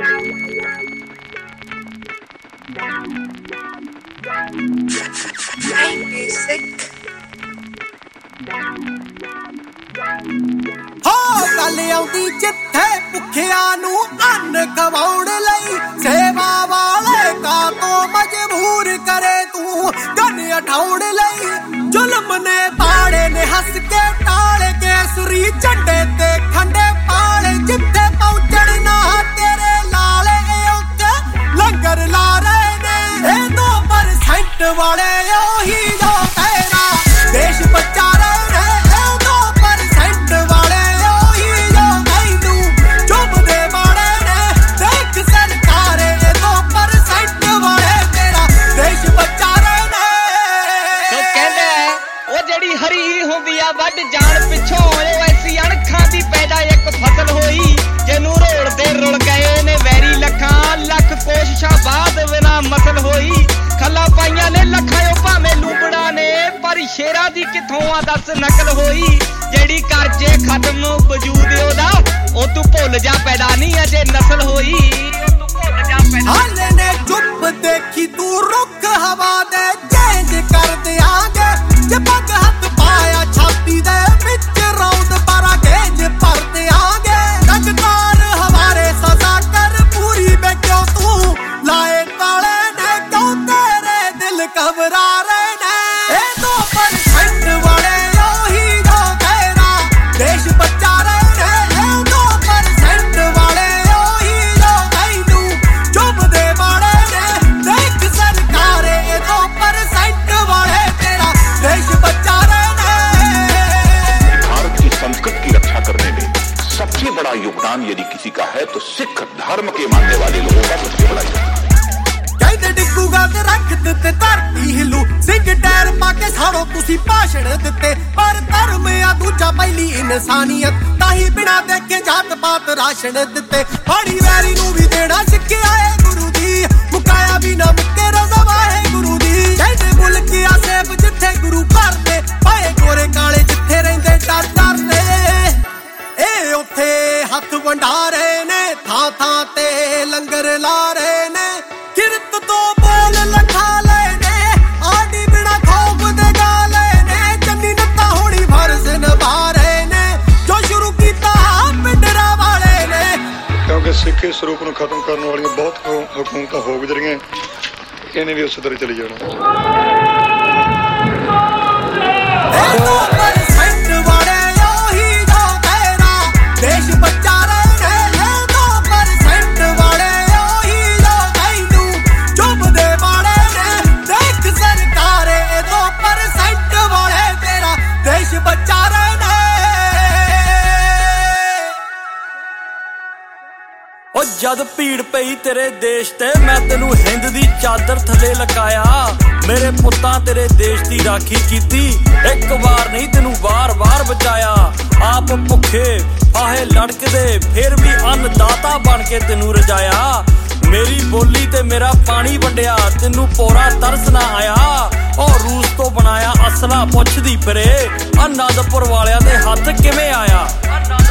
गल आउंदी जिथे भुखिया नू अन्न खवाउण लई सेवा वाले का तो मजबूर करे तू गन उठाउण लई जुल्म ने पाड़े ने हस के टाले केसरी झंडे ते खंडे पाले जिथे पहुंचण ना तेरे लाले उत्ते लंगर ला रहे ने 2% वाले ओही जो तेरा देश बचा रहे ने 2% वाले ओही जो मैनू चुभदे माड़े ने देख सरकारे 2% वाले तेरा देश बचा रहे ने तो कहंदे ओ जेड़ी हरी हुंदी आ वड जान पिछों ओ ऐसी अणखां दी पैदा एक फसल होई जेनू रोलदे रुल गए ने वैरी लखां लख कोशिशां बाद बिना मसल होई खला पाइयां ने लखां भावें लूबड़ा ने पर शेरा दी किथों आ दस नकल होई जेड़ी करजे खत्म वजूद ओदा ओ तू भुल जा पैदा नहीं अजे नस्ल होई ओ तू भुल जा पैदा हाले ने चुप देखी तू रुख हवा दे चेंज कर देंगे जे पग हाथ पाया छाती दे विच रौंद पारा गेज भर देंगे रंगदार हमारे सजा कर पूरी बे क्यों तू लाए ताले ने क्यों तेरे दिल घबरा रहे ने 2% वाले ओही जो तेरा देश बचा रहे ने 2% वाले ओही जो मैनू चुभदे माड़े ने देख सरकारे 2% वाले तेरा देश बचा रहे ने भारत की संस्कृति की रक्षा करने में सबसे बड़ा योगदान यदि किसी का है तो सिख धर्म के मानने वाले लोगों का सबसे बड़ा योगदान कहते डिगूगा ते रख दिते धरती हिलू सिंह टैर पाके साड़ो तुसी भाषण दिते पर धर्म आ दूजा पहली इंसानियत ताही बिना देखे जात पात राशन दिते बड़ी वैरी नू भी देना सिक्खिया है गुरु दी मुकाया भी ना मुक्के रज़वा है गुरु दी कहते मुल्क आ सेब जिथे गुरु घर दे पाए गोरे काले जिथे रहिंदे डर डरदे ए उथे हथ वंडा रहे ने थां थां ते लंगर ला रहे ने किरत तो बोल लखा लेने आडी बिना खौफ दे गा लेने चन्नी नत्ता होनी फर्ज निभा रहे ने जो शुरू कीता पिंडरा वाले ने क्योंकि सिक्खे स्वरूप ਨੂੰ ਖਤਮ ਕਰਨ ਵਾਲੀਆਂ ਬਹੁਤ ਹਕੂਮਤਾਂ ਹੋ ਗੁਜ਼ਰੀਆਂ ਇਹਨੇ ਵੀ ਉਸੇ ਤਰ੍ਹਾਂ ਚਲੀ ਜਾਣਾ 2% वाले ओही जो तेरा देश बचा रहे ने 2% वाले ओही जो मैनू चुभदे माड़े ने देख सरकारे 2% वाले तेरा देश बचा रहे ने ओ जद भीड़ पई तेरे देश ते मैं तेनू हिंद दी चादर थले लकाया मेरे पुत्तां तेरे देश दी राखी कीती एक बार नहीं तेनू बार-बार बचाया आप भुखे फाहे लड़कदे फिर भी अन्नदाता बन के तेनू रजाया मेरी बोली ते मेरा पानी वंडिया तेनू पोरा तरस ना आया और रूस तो बनाया असला पुछदी फिरे आनंदपुर वालियां दे हत्थ किवें आया